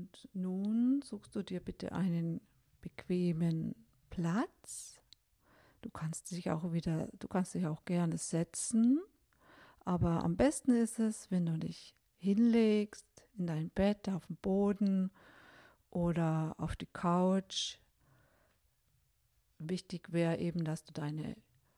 Und nun suchst du dir bitte einen bequemen Platz. Du kannst dich auch gerne setzen, aber am besten ist es, wenn du dich hinlegst in dein Bett, auf den Boden oder auf die Couch. Wichtig wäre eben, dass du deine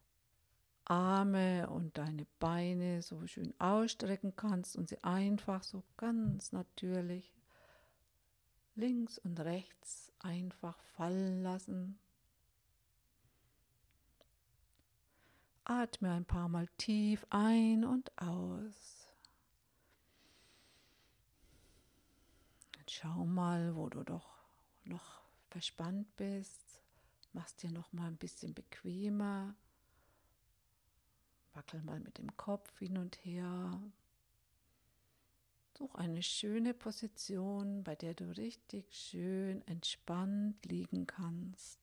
Arme und deine Beine so schön ausstrecken kannst und sie einfach so ganz natürlich links und rechts einfach fallen lassen. Atme ein paar Mal tief ein und aus. Jetzt schau mal, wo du doch noch verspannt bist. Machst dir noch mal ein bisschen bequemer. Wackel mal mit dem Kopf hin und her. Such eine schöne Position, bei der du richtig schön entspannt liegen kannst.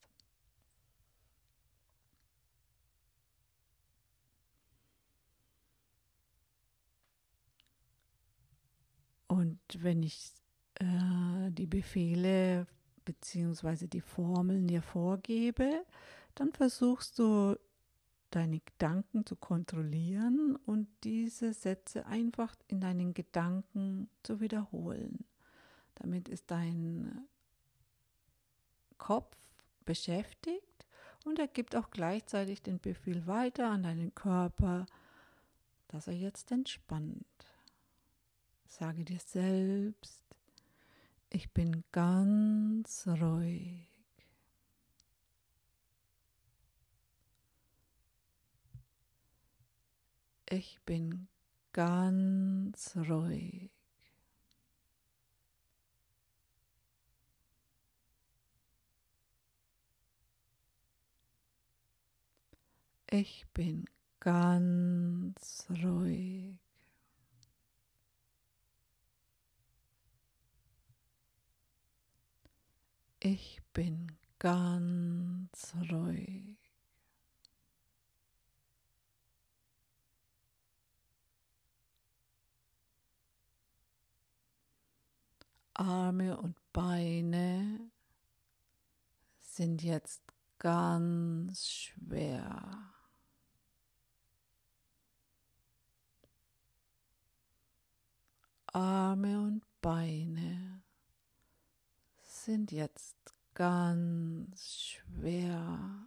Und wenn ich die Befehle bzw. die Formeln dir vorgebe, dann versuchst du deine Gedanken zu kontrollieren und diese Sätze einfach in deinen Gedanken zu wiederholen. Damit ist dein Kopf beschäftigt und er gibt auch gleichzeitig den Befehl weiter an deinen Körper, dass er jetzt entspannt. Sage dir selbst, ich bin ganz ruhig. Ich bin ganz ruhig. Ich bin ganz ruhig. Ich bin ganz ruhig. Arme und Beine sind jetzt ganz schwer. Arme und Beine sind jetzt ganz schwer.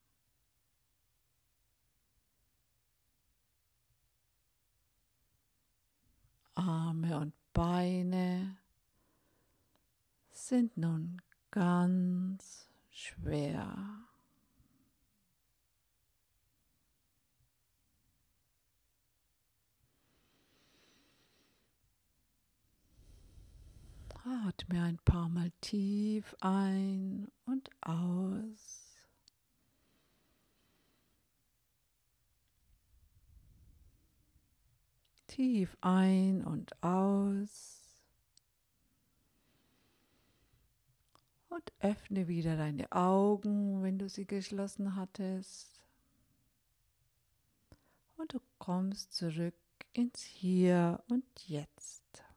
Arme und Beine sind nun ganz schwer. Atme ein paar Mal tief ein und aus. Tief ein und aus. Und öffne wieder deine Augen, wenn du sie geschlossen hattest. Und du kommst zurück ins Hier und Jetzt.